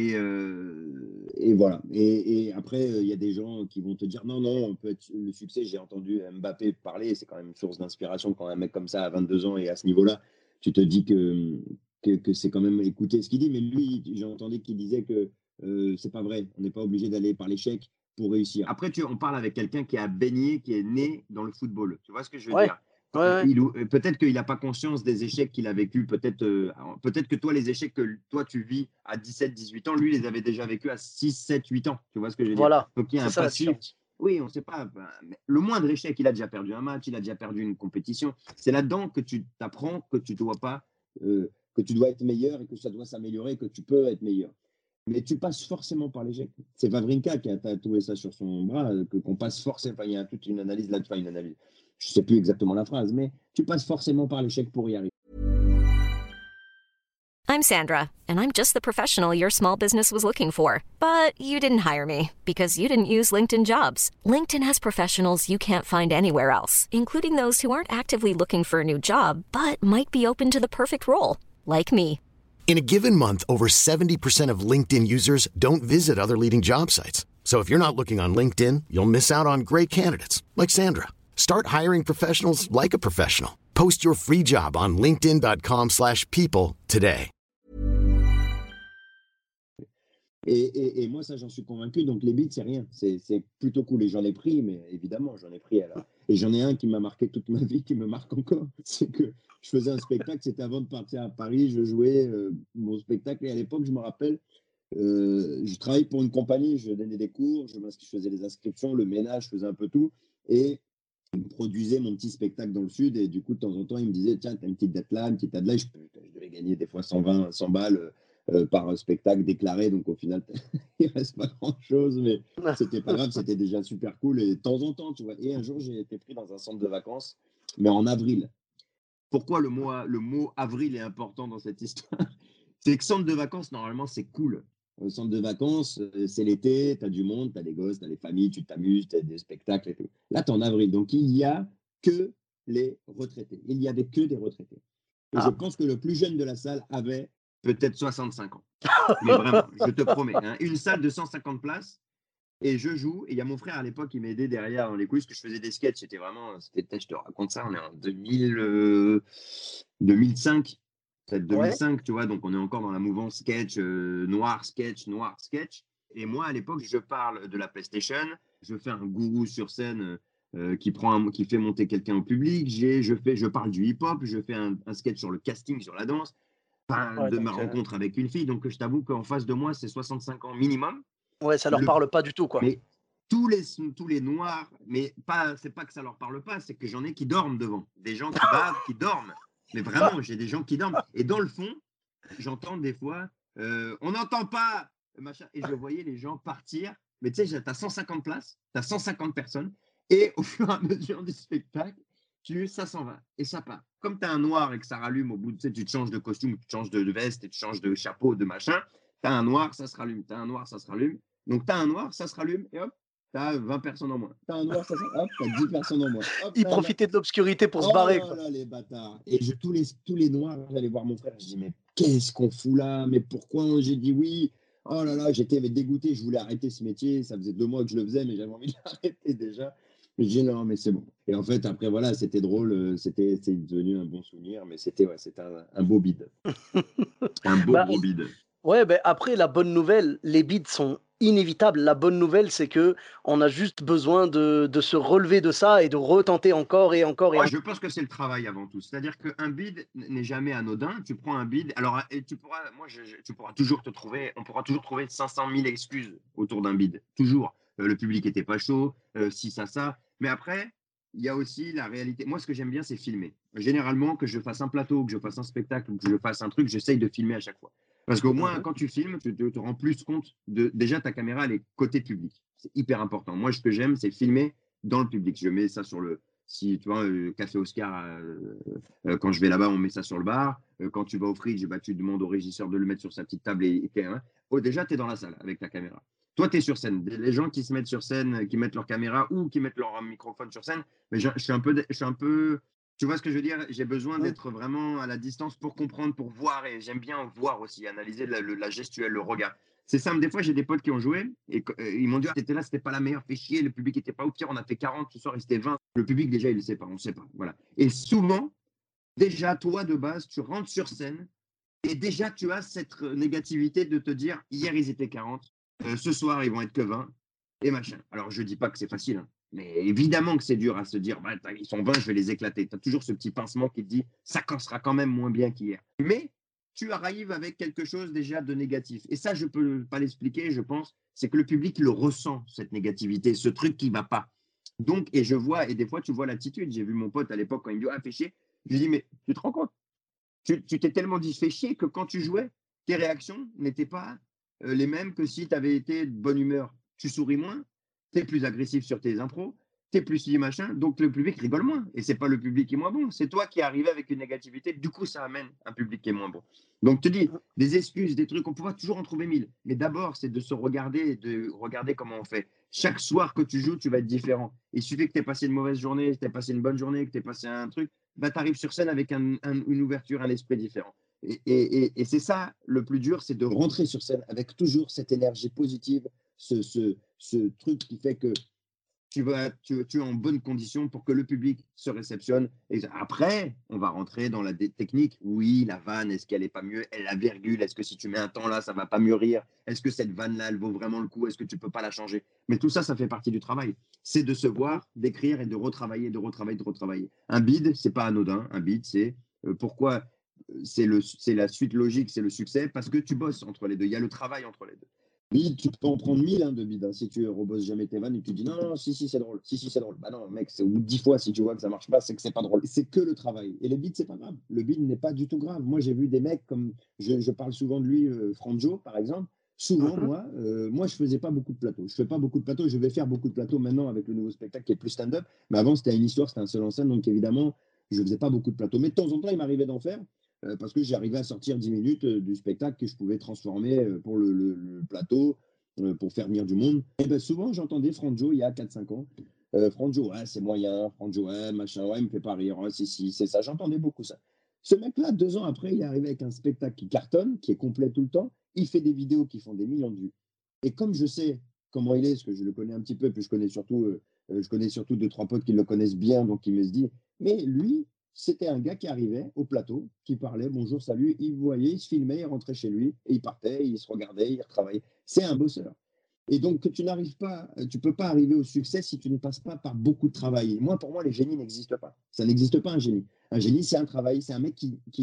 Et voilà. Et après, il y a des gens qui vont te dire non, non, on peut être le succès. J'ai entendu Mbappé parler, c'est quand même une source d'inspiration quand un mec comme ça à 22 ans et à ce niveau-là, tu te dis que c'est quand même écouter ce qu'il dit. Mais lui, j'ai entendu qu'il disait que c'est pas vrai. On n'est pas obligé d'aller par l'échec pour réussir. Après, on parle avec quelqu'un qui a baigné, qui est né dans le football. Tu vois ce que je veux Ouais, dire? ouais, ouais. Peut-être qu'il n'a pas conscience des échecs qu'il a vécu. Peut-être que toi, les échecs que toi, tu vis à 17, 18 ans, lui, il les avait déjà vécus à 6, 7, 8 ans. Tu vois ce que je veux dire? Voilà, Donc, il y a c'est un ça la passif. différence. Oui, on ne sait pas. Ben, le moindre échec, il a déjà perdu un match, il a déjà perdu une compétition. C'est là-dedans que tu t'apprends que tu dois pas, que tu dois être meilleur et que ça doit s'améliorer, que tu peux être meilleur. Mais tu passes forcément par l'échec. C'est Vavrinka qui a tatoué ça sur son bras, qu'on passe forcément. Enfin, il y a toute une analyse là-dessus, enfin, une analyse. Je ne sais plus exactement la phrase, mais tu passes forcément par l'échec pour y arriver. I'm Sandra, and I'm just the professional your small business was looking for. But you didn't hire me because you didn't use LinkedIn Jobs. LinkedIn has professionals you can't find anywhere else, including those who aren't actively looking for a new job, but might be open to the perfect role, like me. In a given month, over 70% of LinkedIn users don't visit other leading job sites. So if you're not looking on LinkedIn, you'll miss out on great candidates like Sandra. Start hiring professionals like a professional. Post your free job on linkedin.com/people today. Et moi, ça, j'en suis convaincu. Donc, les beats, c'est rien. C'est plutôt cool. Et j'en ai pris, mais évidemment, j'en ai pris. Et j'en ai un qui m'a marqué toute ma vie, qui me marque encore. C'est que je faisais un spectacle. C'était avant de partir à Paris. Je jouais mon spectacle. Et à l'époque, je me rappelle, je travaillais pour une compagnie. Je donnais des cours. Je faisais les inscriptions, le ménage, je faisais un peu tout. Et il me produisait mon petit spectacle dans le Sud. Et du coup, de temps en temps, il me disait, tiens, t'as une petite date là, une petite date là. Je devais gagner des fois 120, 100 balles. Par un spectacle déclaré, donc au final il reste pas grand chose, mais c'était pas grave, c'était déjà super cool. Et de temps en temps, tu vois. Et un jour j'ai été pris dans un centre de vacances, mais en avril. Pourquoi le mot avril est important dans cette histoire? C'est que centre de vacances, normalement c'est cool. Centre de vacances, c'est l'été, tu as du monde, tu as des gosses, tu as des familles, tu t'amuses, tu as des spectacles et tout. Là tu es en avril, donc il n'y a que les retraités, il n'y avait que des retraités. Et je pense que le plus jeune de la salle avait peut-être 65 ans. Mais vraiment, je te promets, hein, une salle de 150 places, et je joue, et il y a mon frère à l'époque qui m'aidait derrière dans les coulisses, que je faisais des sketchs, c'était je te raconte ça, on est en 2005, peut-être 2005, tu vois, donc on est encore dans la mouvance sketch, noir, sketch, et moi à l'époque, je parle de la PlayStation, je fais un gourou sur scène qui fait monter quelqu'un au public, je parle du hip-hop, je fais un sketch sur le casting, sur la danse, de ma rencontre avec une fille. Donc, je t'avoue qu'en face de moi, c'est 65 ans minimum. Ouais, ça leur parle pas du tout, quoi. Mais tous les noirs, mais c'est pas que ça leur parle pas, c'est que j'en ai qui dorment devant. Des gens qui bavent, qui dorment. Mais vraiment, j'ai des gens qui dorment. Et dans le fond, j'entends des fois, on n'entend pas, machin. Et je voyais les gens partir. Mais tu sais, tu as 150 places, tu as 150 personnes. Et au fur et à mesure du spectacle, ça s'en va et ça part. Comme tu as un noir et que ça rallume au bout, tu sais, tu te changes de costume, tu te changes de veste et tu changes de chapeau, de machin, tu as un noir, ça se rallume, tu as un noir, ça se rallume. Donc tu as un noir, ça se rallume et hop, tu as 20 personnes en moins. Tu as un noir, ça se rallume, hop, tu as 10 personnes en moins. Ils profitaient de l'obscurité pour se barrer. Oh là, les bâtards. Et tous les noirs, j'allais voir mon frère, je dis, mais qu'est-ce qu'on fout là? Mais pourquoi? J'ai dit oui. Oh là là, j'étais dégoûté, je voulais arrêter ce métier, ça faisait 2 mois que je le faisais, mais j'avais envie de l'arrêter déjà. Je dis non, mais c'est bon. Et en fait, après, voilà, c'était drôle, c'est devenu un bon souvenir, mais c'était un beau bide. Un beau bide. Ouais, après, la bonne nouvelle, les bides sont inévitables. La bonne nouvelle, c'est que on a juste besoin de se relever de ça et de retenter encore et encore et Moi, encore. je pense que c'est le travail avant tout. C'est-à-dire qu'un bide n'est jamais anodin. Tu prends un bide, alors tu pourras, tu pourras toujours on pourra toujours trouver 500 000 excuses autour d'un bide. Toujours. Le public n'était pas chaud, si, ça. Mais après, il y a aussi la réalité. Moi, ce que j'aime bien, c'est filmer. Généralement, que je fasse un plateau, que je fasse un spectacle, que je fasse un truc, j'essaye de filmer à chaque fois. Parce qu'au moins, quand tu filmes, tu te rends plus compte de. Déjà, ta caméra, elle est côté public. C'est hyper important. Moi, ce que j'aime, c'est filmer dans le public. Je mets ça sur le. Si tu vois, Café Oscar, quand je vais là-bas, on met ça sur le bar. Quand tu vas au fridge, tu demandes au régisseur de le mettre sur sa petite table. Déjà, tu es dans la salle avec ta caméra. Toi, tu es sur scène. Les gens qui se mettent sur scène, qui mettent leur caméra ou qui mettent leur microphone sur scène, mais je suis un peu. Tu vois ce que je veux dire? J'ai besoin d'être vraiment à la distance pour comprendre, pour voir. Et j'aime bien voir aussi, analyser la gestuelle, le regard. C'est simple. Des fois, j'ai des potes qui ont joué et ils m'ont dit t'étais là, c'était pas la meilleure, fais chier. Le public était pas au pire. On a fait 40, ce soir, il était 20. Le public, déjà, il ne sait pas. On ne sait pas. Voilà. Et souvent, déjà, toi, de base, tu rentres sur scène et déjà, tu as cette négativité de te dire hier, ils étaient 40. Ce soir, ils vont être que 20 et machin. Alors, je ne dis pas que c'est facile, hein, mais évidemment que c'est dur à se dire ils sont 20, je vais les éclater. Tu as toujours ce petit pincement qui te dit ça sera quand même moins bien qu'hier. Mais tu arrives avec quelque chose déjà de négatif. Et ça, je ne peux pas l'expliquer, je pense. C'est que le public le ressent, cette négativité, ce truc qui ne va pas. Donc, et je vois, et des fois, tu vois l'attitude. J'ai vu mon pote à l'époque quand il me dit fais chier. Je lui dis mais tu te rends compte? Tu t'es tellement dit fais chier que quand tu jouais, tes réactions n'étaient pas les mêmes que si tu avais été de bonne humeur. Tu souris moins, tu es plus agressif sur tes impros, t'es plus ci, machin, donc le public rigole moins. Et c'est pas le public qui est moins bon, c'est toi qui es arrivé avec une négativité, du coup, ça amène un public qui est moins bon. Donc, te dis, des excuses, des trucs, on pourra toujours en trouver 1000. Mais d'abord, c'est de se regarder et de regarder comment on fait. Chaque soir que tu joues, tu vas être différent. Il suffit que tu aies passé une mauvaise journée, que tu aies passé une bonne journée, que tu aies passé un truc, bah, tu arrives sur scène avec une ouverture, un esprit différent. Et c'est ça, le plus dur, c'est de rentrer sur scène avec toujours cette énergie positive, ce truc qui fait que tu es en bonne condition pour que le public se réceptionne. Et après, on va rentrer dans la technique. Oui, la vanne, est-ce qu'elle n'est pas mieux? Et la virgule, est-ce que si tu mets un temps là, ça ne va pas mieux rire? Est-ce que cette vanne-là, elle vaut vraiment le coup? Est-ce que tu ne peux pas la changer? Mais tout ça, ça fait partie du travail. C'est de se voir, d'écrire et de retravailler, de retravailler, de retravailler. Un bid, ce n'est pas anodin. Un bid, c'est pourquoi c'est la suite logique, c'est le succès, parce que tu bosses entre les deux. Il y a le travail entre les deux. Bide, tu peux en prendre 1000 de bide. Si tu rebosses jamais tes vannes et tu dis non, si, c'est drôle. Si, c'est drôle. Bah non, mec, c'est au bout de 10 fois, si tu vois que ça marche pas, c'est que c'est pas drôle. C'est que le travail. Et le bide, c'est pas grave. Le bide n'est pas du tout grave. Moi, j'ai vu des mecs comme, je parle souvent de lui, Franjo, par exemple. Souvent, moi, je faisais pas beaucoup de plateaux. Je fais pas beaucoup de plateaux. Je vais faire beaucoup de plateaux maintenant avec le nouveau spectacle qui est plus stand-up. Mais avant, c'était une histoire, c'était un seul en scène. Donc, évidemment, je faisais pas beaucoup de plateaux. Mais de temps en temps, il m'arrivait d'en faire. Parce que j'arrivais à sortir 10 minutes du spectacle que je pouvais transformer pour le plateau, pour faire venir du monde. Et ben souvent, j'entendais Franjo il y a 4-5 ans. Franjo, ouais, c'est moyen. Franjo, ouais, machin, ouais, il me fait pas rire. Ouais, si, c'est ça. J'entendais beaucoup ça. Ce mec-là, 2 ans après, il est arrivé avec un spectacle qui cartonne, qui est complet tout le temps. Il fait des vidéos qui font des millions de vues. Et comme je sais comment il est, parce que je le connais un petit peu, puis je connais surtout 2-3 potes qui le connaissent bien, donc il me se dit, mais lui, c'était un gars qui arrivait au plateau, qui parlait, bonjour, salut, il voyait, il se filmait, il rentrait chez lui, et il partait, il se regardait, il retravaillait. C'est un bosseur. Et donc, que tu n'arrives pas, tu ne peux pas arriver au succès si tu ne passes pas par beaucoup de travail. Pour moi, les génies n'existent pas. Ça n'existe pas, un génie. Un génie, c'est un travail, c'est un mec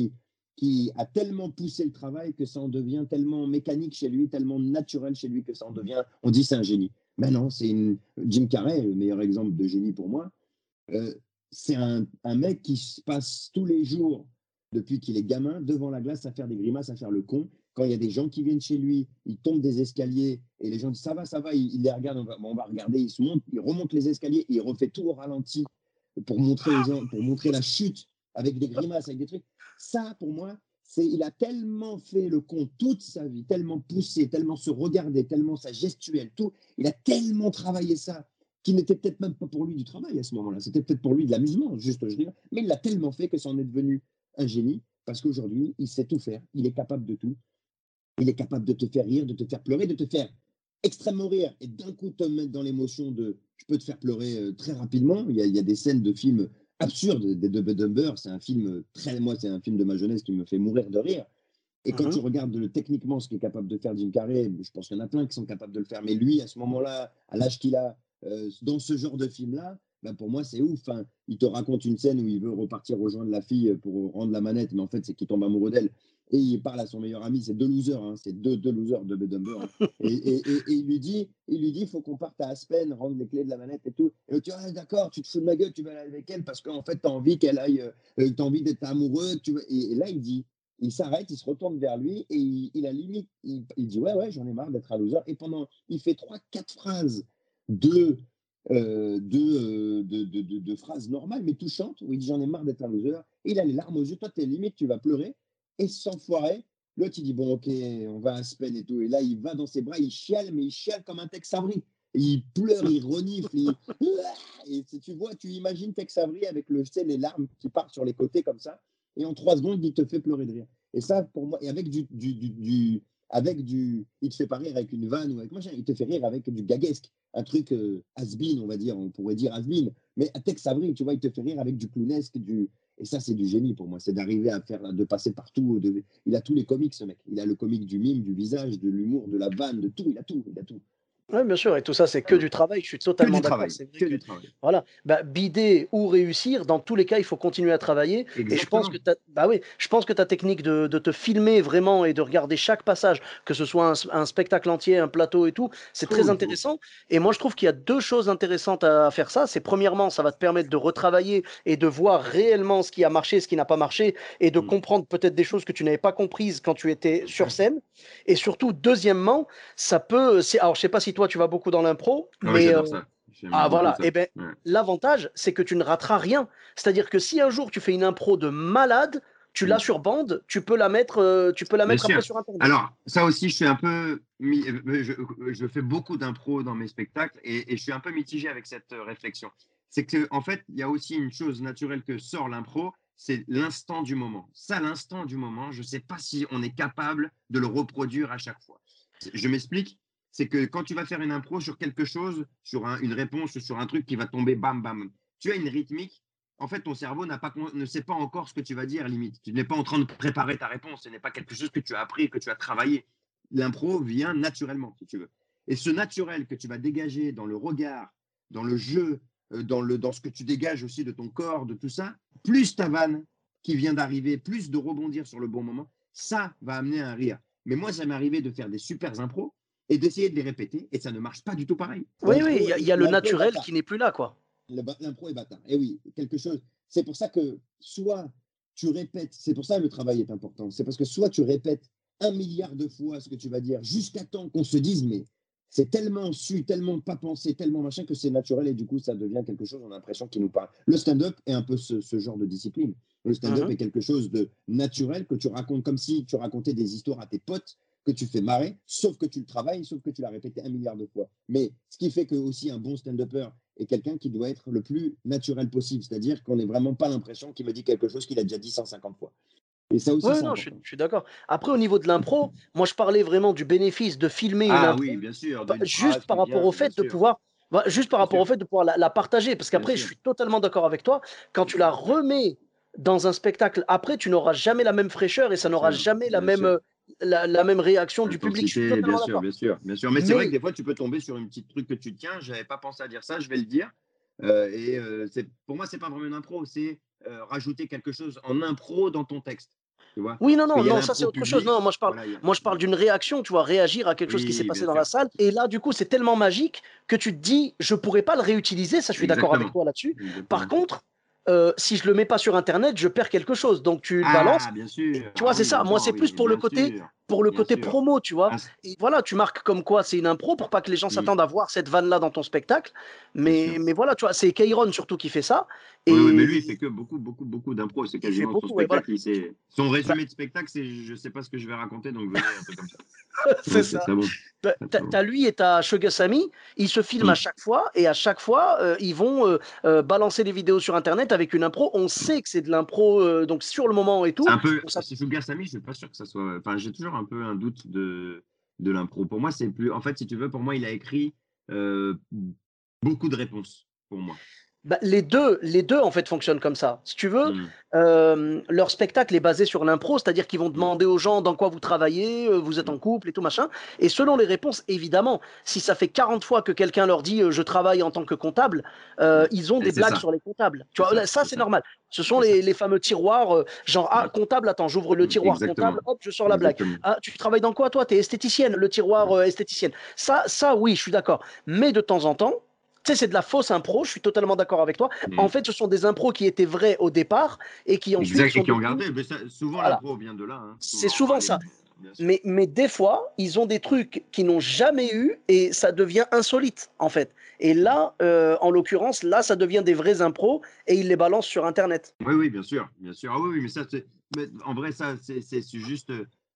qui a tellement poussé le travail que ça en devient tellement mécanique chez lui, tellement naturel chez lui que ça en devient, on dit c'est un génie. Mais non, Jim Carrey, le meilleur exemple de génie pour moi. C'est un mec qui se passe tous les jours, depuis qu'il est gamin, devant la glace à faire des grimaces, à faire le con. Quand il y a des gens qui viennent chez lui, il tombe des escaliers et les gens disent ça va, il les regarde, on va regarder, il remonte les escaliers et il refait tout au ralenti pour montrer aux gens, pour montrer la chute avec des grimaces, avec des trucs. Ça, pour moi, il a tellement fait le con toute sa vie, tellement poussé, tellement se regarder, tellement sa gestuelle, tout. Il a tellement travaillé ça qui n'était peut-être même pas pour lui du travail à ce moment-là. C'était peut-être pour lui de l'amusement, juste, je dirais. Mais il l'a tellement fait que ça en est devenu un génie, parce qu'aujourd'hui, il sait tout faire. Il est capable de tout. Il est capable de te faire rire, de te faire pleurer, de te faire extrêmement rire et d'un coup te mettre dans l'émotion de « je peux te faire pleurer très rapidement ». Il y a des scènes de films absurdes, des Dumb and Dumber. C'est un film c'est un film de ma jeunesse qui me fait mourir de rire. Et quand tu regardes techniquement ce qu'est capable de faire Jim Carrey, je pense qu'il y en a plein qui sont capables de le faire. Mais lui, à ce moment-là, à l'âge qu'il a, dans ce genre de film-là, pour moi, c'est ouf. Hein. Il te raconte une scène où il veut repartir rejoindre la fille pour rendre la manette, mais en fait, c'est qu'il tombe amoureux d'elle. Et il parle à son meilleur ami, c'est 2 losers, hein, c'est deux losers de Dumber. Hein. Et il lui dit, il faut qu'on parte à Aspen, rendre les clés de la manette et tout. Et tu dis, d'accord, tu te fous de ma gueule, tu vas aller avec elle parce qu'en fait, tu as envie qu'elle aille, tu as envie d'être amoureux. Et là, il s'arrête, il se retourne vers lui et il a limite, il dit, ouais, j'en ai marre d'être un loser. Et il fait 3-4 phrases de phrases normales mais touchantes où il dit j'en ai marre d'être un loser et il a les larmes aux yeux, toi t'es limite tu vas pleurer et sans foirer l'autre il dit bon ok on va à Aspen et tout et là il va dans ses bras, il chiale mais il chiale comme un Tex Avery et il pleure, il renifle et tu vois, tu imagines Tex Avery avec les larmes qui partent sur les côtés comme ça et en 3 secondes il te fait pleurer de rire et ça pour moi et avec il te fait pas rire avec une vanne ou avec machin, il te fait rire avec du gaguesque, un truc has-been, on va dire, on pourrait dire has-been, mais à Tex Avery, tu vois, il te fait rire avec du clownesque, et ça c'est du génie pour moi, c'est d'arriver de passer partout, il a tous les comiques ce mec, il a le comique du mime, du visage, de l'humour, de la vanne, de tout, il a tout. Oui, bien sûr, et tout ça, c'est que du travail. Je suis totalement d'accord. C'est vrai que du travail. Voilà, bider ou réussir, dans tous les cas, il faut continuer à travailler. Exactement. Et je pense que ta technique de te filmer vraiment et de regarder chaque passage, que ce soit un spectacle entier, un plateau et tout, c'est très intéressant. Et moi, je trouve qu'il y a 2 choses intéressantes à faire ça. C'est premièrement, ça va te permettre de retravailler et de voir réellement ce qui a marché, ce qui n'a pas marché, et de comprendre peut-être des choses que tu n'avais pas comprises quand tu étais sur scène. Et surtout, deuxièmement, ça peut. Alors, je sais pas si toi tu vas beaucoup dans l'impro, mais j'adore ça. J'aime Ah beaucoup voilà, ça. et ben Ouais. l'avantage, c'est que tu ne rateras rien. C'est-à-dire que si un jour tu fais une impro de malade, tu l'as Mm. sur bande, tu peux la Bien mettre après sûr. sur Internet. Alors, ça aussi, je suis un peu. Je fais beaucoup d'impro dans mes spectacles et je suis un peu mitigé avec cette réflexion. C'est que, en fait, il y a aussi une chose naturelle que sort l'impro, c'est l'instant du moment. Ça, l'instant du moment, je ne sais pas si on est capable de le reproduire à chaque fois. Je m'explique. C'est que quand tu vas faire une impro sur quelque chose, sur une réponse, sur un truc qui va tomber bam, bam, tu as une rythmique. En fait, ton cerveau ne sait pas encore ce que tu vas dire, limite. Tu n'es pas en train de préparer ta réponse. Ce n'est pas quelque chose que tu as appris, que tu as travaillé. L'impro vient naturellement, si tu veux. Et ce naturel que tu vas dégager dans le regard, dans le jeu, dans ce que tu dégages aussi de ton corps, de tout ça, plus ta vanne qui vient d'arriver, plus de rebondir sur le bon moment, ça va amener un rire. Mais moi, ça m'est arrivé de faire des super impros et d'essayer de les répéter, et ça ne marche pas du tout pareil. Oui, oui, L'impro il y a le l'impro est naturel bâtard. qui n'est plus là, quoi. L'impro est bâtard. Et oui, quelque chose. C'est pour ça que soit tu répètes, c'est pour ça que le travail est important. C'est parce que soit tu répètes 1 milliard de fois ce que tu vas dire jusqu'à temps qu'on se dise, mais c'est tellement su, tellement pas pensé, tellement machin que c'est naturel et du coup ça devient quelque chose, on a l'impression qui nous parle. Le stand-up est un peu ce genre de discipline. Le stand-up Mhm. est quelque chose de naturel que tu racontes comme si tu racontais des histoires à tes potes que tu fais marrer, sauf que tu le travailles, sauf que tu l'as répété 1 milliard de fois. Mais ce qui fait que aussi un bon stand-upper est quelqu'un qui doit être le plus naturel possible, c'est-à-dire qu'on n'ait vraiment pas l'impression qu'il me dit quelque chose qu'il a déjà dit 150 fois. Et ça aussi, Oui, c'est non, important. je suis d'accord. Après, au niveau de l'impro, moi, je parlais vraiment du bénéfice de filmer une Ah oui, impro, bien sûr, bah, d'une phrase qui juste par bien rapport au sûr, fait de pouvoir la partager. Parce bien qu'après, je sûr. suis totalement d'accord avec toi. Quand tu la remets dans un spectacle, après, tu n'auras jamais la même fraîcheur et ça Bien n'aura sûr, jamais bien sûr. la même réaction du public. Je suis Intensité, bien totalement sûr, d'accord. bien sûr, bien sûr. Mais c'est vrai que Mais des fois, tu peux tomber sur une petite truc que tu tiens. J'avais pas pensé à dire ça, je vais le dire. Pour moi, c'est pas vraiment une impro, c'est rajouter quelque chose en impro dans ton texte. Tu vois? oui, non, Parce non, qu'il y a non, ça c'est l'impro autre chose. Non, public. Voilà, moi je parle d'une réaction, tu vois, réagir à quelque chose qui s'est oui, passé bien dans la sûr. salle. Et là, du coup, c'est tellement magique que tu te dis, je pourrais pas le réutiliser. Ça, je suis d'accord avec Exactement. toi là-dessus. Par Exactement. contre, si je le mets pas sur Internet, je perds quelque chose. Donc tu le balances. Ah, bien sûr. Tu vois, Ah c'est oui, ça. Moi, là-dedans, c'est plus oui, bien sûr. pour le Bien côté sûr. promo, tu vois. Ah, Et voilà, tu marques comme quoi c'est une impro pour pas que les gens hmm, s'attendent à voir cette vanne-là dans ton spectacle. bien sûr. Mais voilà, tu vois, c'est Kairon surtout qui fait ça. Oui, oui, mais lui, il Et fait que beaucoup, beaucoup, beaucoup d'impro. C'est il fait quasiment son beaucoup, ouais, voilà. spectacle. Son Bah, résumé de spectacle, c'est je sais pas ce que je vais raconter, donc venez, un truc comme ça. c'est Ouais, c'est ça. très bon. Très, très bon. T'as lui et t'as Sugar Sammy, ils se filment à Hmm. chaque fois et à chaque fois ils vont balancer des vidéos sur internet avec une impro. On sait que c'est de l'impro donc sur le moment et C'est tout. un peu, On s'a- si Sugar Sammy, je suis pas sûr que ça soit. Enfin, j'ai toujours un peu un doute de l'impro. Pour moi, c'est plus. En fait, si tu veux, pour moi, il a écrit euh, beaucoup de réponses. Pour moi. Bah, les deux en fait fonctionnent comme ça. Si tu veux, Hmm, leur spectacle est basé sur l'impro, c'est-à-dire qu'ils vont hmm, demander aux gens dans quoi vous travaillez, vous êtes hmm. en couple et tout machin. Et selon les réponses, évidemment, si ça fait 40 fois que quelqu'un leur dit je travaille en tant que comptable, Ouais. ils ont Et des c'est blagues ça. sur les comptables. Tu C'est vois, ça. là, ça C'est c'est ça. normal. Ce sont C'est ça. les fameux tiroirs, genre ah Ouais. comptable, attends, j'ouvre le tiroir Exactement. comptable, hop, je sors la blague. Exactement. Ah, tu travailles dans quoi toi? T'es esthéticienne, le tiroir Ouais. esthéticienne. Ça oui, je suis d'accord. Mais de temps en temps, tu sais, c'est de la fausse impro, je suis totalement d'accord avec toi. En Hmm. fait, ce sont des impros qui étaient vrais au départ et qui ensuite Exact. Et sont qui ont devenus. gardé. Mais souvent, Voilà, l'impro vient de là. Hein. c'est Souvent, souvent ça. bien sûr. Mais des fois, ils ont des trucs qu'ils n'ont jamais eu et ça devient insolite, en fait. Et là, en l'occurrence, là, ça devient des vrais impros et ils les balancent sur Internet. Oui, oui, bien sûr, bien sûr. Ah oui, oui, mais ça, mais en vrai, ça, c'est juste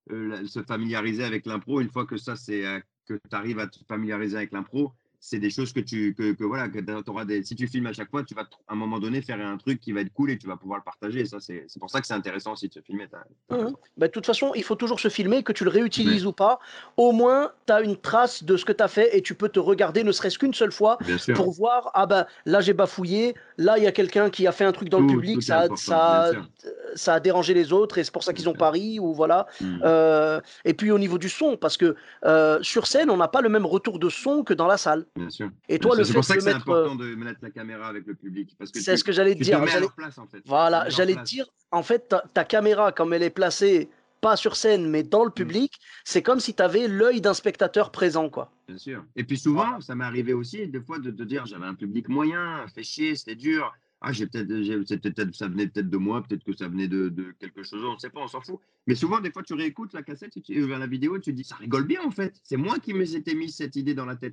se familiariser avec l'impro. Une fois que ça, que tu arrives à te familiariser avec l'impro, c'est des choses voilà, que t'auras si tu filmes à chaque fois, tu vas à un moment donné faire un truc qui va être cool et tu vas pouvoir le partager. Et ça, c'est pour ça que c'est intéressant aussi de se filmer. T'as Mhm. raison. Bah, de toute façon, il faut toujours se filmer, que tu le Mais, réutilises ou pas. Au moins, tu as une trace de ce que tu as fait et tu peux te regarder ne serait-ce qu'une seule fois bien sûr, pour voir, ah ben là j'ai bafouillé, là il y a quelqu'un qui a fait un truc dans le public, tout est important, bien sûr. ça a dérangé les autres et c'est pour ça Bien qu'ils ont sûr. pari ou voilà. Hmm, Et puis au niveau du son, parce que sur scène, on n'a pas le même retour de son que dans la salle. bien sûr, Et bien toi, le sûr. C'est fait pour de ça le que c'est mettre, important de mettre la caméra avec le public parce que c'est ce que j'allais te tu te dire. mets à leur place, en fait. Tu te Voilà, mets à leur j'allais te place. dire, en fait, ta caméra, comme elle est placée, pas sur scène, mais dans le Hmm. public, c'est comme si tu avais l'œil d'un spectateur présent, quoi. Bien sûr. Et puis Voilà. souvent, ça m'est arrivé aussi des fois de dire j'avais un public moyen, fait chier, c'était dur. Ah, ça venait peut-être de moi, peut-être que ça venait de quelque chose, on ne sait pas, on s'en fout. Mais souvent, des fois, tu réécoutes la cassette, la vidéo, et tu te dis ça rigole bien en fait. C'est moi qui me s'était mis cette idée dans la tête.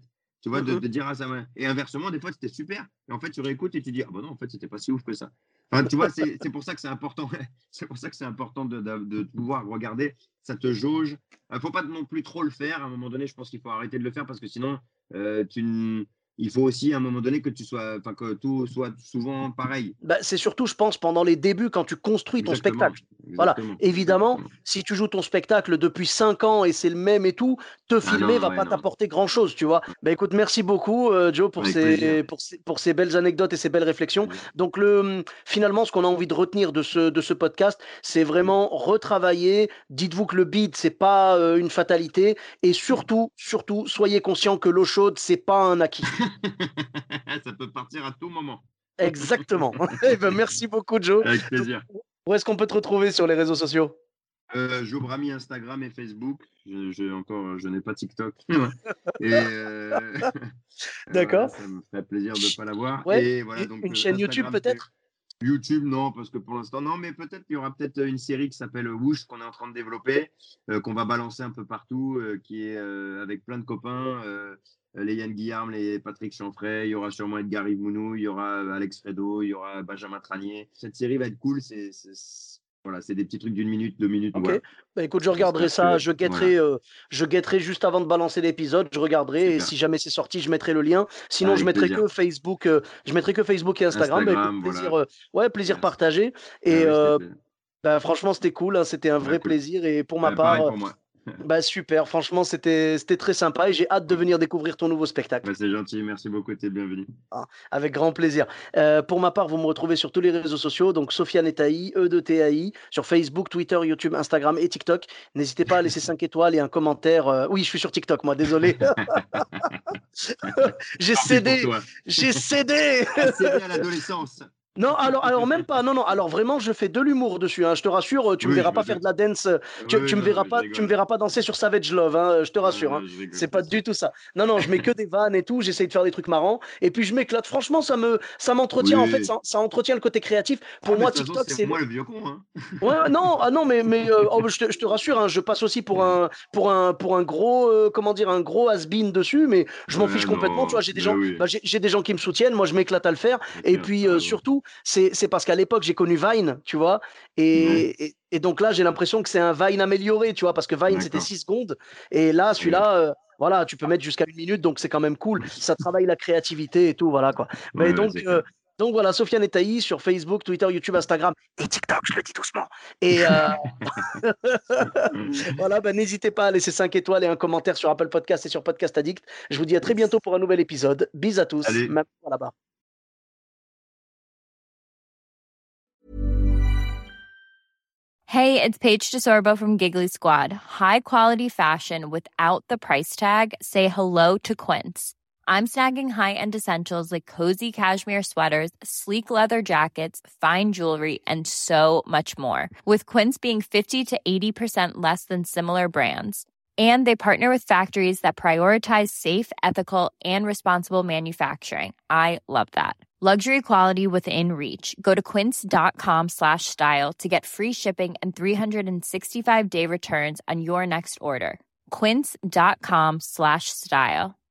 Tu vois, de dire ah ça va. Et inversement, des fois, c'était super. Et en fait, tu réécoutes et tu dis ah bah non, en fait, c'était pas si ouf que ça. Enfin, tu vois, c'est pour ça que c'est important. C'est pour ça que c'est important de pouvoir regarder. Ça te jauge. Faut pas non plus trop le faire. À un moment donné, je pense qu'il faut arrêter de le faire parce que sinon, il faut aussi à un moment donné que tout soit souvent pareil. Bah, c'est surtout, je pense, pendant les débuts, quand tu construis ton Exactement. spectacle. Voilà. Évidemment, si tu joues ton spectacle depuis 5 ans et c'est le même et tout, te filmer va pas t'apporter grand-chose, tu vois. Bah, écoute, merci beaucoup, Joe, pour ces belles anecdotes et ces belles réflexions. Donc, finalement, ce qu'on a envie de retenir de ce podcast, c'est vraiment retravailler. Dites-vous que le bide, c'est pas une fatalité. Et surtout, soyez conscient que l'eau chaude, c'est pas un acquis. Ça peut partir à tout moment. Exactement. Eh ben, merci beaucoup, Joe. Avec plaisir. Où est-ce qu'on peut te retrouver sur les réseaux sociaux? Joe Brami, Instagram et Facebook. Je n'ai pas TikTok. Et D'accord. Ça me ferait plaisir de ne pas l'avoir. Ouais. Et voilà, donc, une chaîne YouTube peut-être? YouTube, non, parce que pour l'instant, non, mais peut-être qu'il y aura peut-être une série qui s'appelle Woosh qu'on est en train de développer, qu'on va balancer un peu partout, qui est avec plein de copains, les Yann Guillaume, les Patrick Chanfray, il y aura sûrement Edgar Yves-Mounou, il y aura Alex Fredo, il y aura Benjamin Tranier. Cette série va être cool, voilà, c'est des petits trucs d'1 minute, 2 minutes. Ok. Voilà. Bah, écoute, je regarderai ça, je guetterai juste avant de balancer l'épisode, je regarderai. Super. Et si jamais c'est sorti, je mettrai le lien. Sinon, Avec je mettrai plaisir. que Facebook, et Instagram. Bah, écoute, plaisir Merci. partagé. Et Plaisir. franchement, c'était cool, hein, c'était un vrai cool. plaisir. Et pour ma Pareil part, pour moi. super. Franchement, c'était très sympa et j'ai hâte de venir découvrir ton nouveau spectacle. C'est gentil, merci beaucoup, t'es bienvenu. Avec grand plaisir. Pour ma part, vous me retrouvez sur tous les réseaux sociaux, donc Sofiane Etaï, E2TAI, sur Facebook, Twitter, YouTube, Instagram et TikTok. N'hésitez pas à laisser 5 étoiles et un commentaire. Oui, je suis sur TikTok, moi, désolé. J'ai cédé. C'est à l'adolescence. Non, alors même pas. Non. Alors vraiment, je fais de l'humour dessus. Hein. Je te rassure, tu me verras pas faire de la dance. Tu me verras pas danser sur Savage Love. Hein, je te rassure. Hein. C'est pas du tout ça. Non, je mets que des vannes et tout. J'essaye de faire des trucs marrants. Et puis je m'éclate. Franchement, ça m'entretient. En fait, ça entretient le côté créatif. Pour moi, TikTok, c'est moi le vieux con. Hein. Ouais, non, je te rassure. Hein, je passe aussi pour un gros, un gros has-been dessus. Mais je m'en fiche complètement. Tu vois, j'ai des gens qui me soutiennent. Moi, je m'éclate à le faire. Et puis surtout. C'est parce qu'à l'époque, j'ai connu Vine, tu vois, et donc là, j'ai l'impression que c'est un Vine amélioré, tu vois, parce que Vine, c'était 6 secondes, et là, celui-là, voilà, tu peux mettre jusqu'à 1 minute, donc c'est quand même cool, ça travaille la créativité et tout, voilà, quoi. Mais donc voilà, Sofiane Etaï sur Facebook, Twitter, YouTube, Instagram et TikTok, je le dis doucement. Et voilà, n'hésitez pas à laisser 5 étoiles et un commentaire sur Apple Podcast et sur Podcast Addict. Je vous dis à très bientôt pour un nouvel épisode. Bis à tous, même là-bas. Hey, it's Paige DeSorbo from Giggly Squad. High quality fashion without the price tag. Say hello to Quince. I'm snagging high-end essentials like cozy cashmere sweaters, sleek leather jackets, fine jewelry, and so much more. With Quince being 50 to 80% less than similar brands. And they partner with factories that prioritize safe, ethical, and responsible manufacturing. I love that. Luxury quality within reach. Go to quince.com/style to get free shipping and 365-day returns on your next order. Quince.com/style.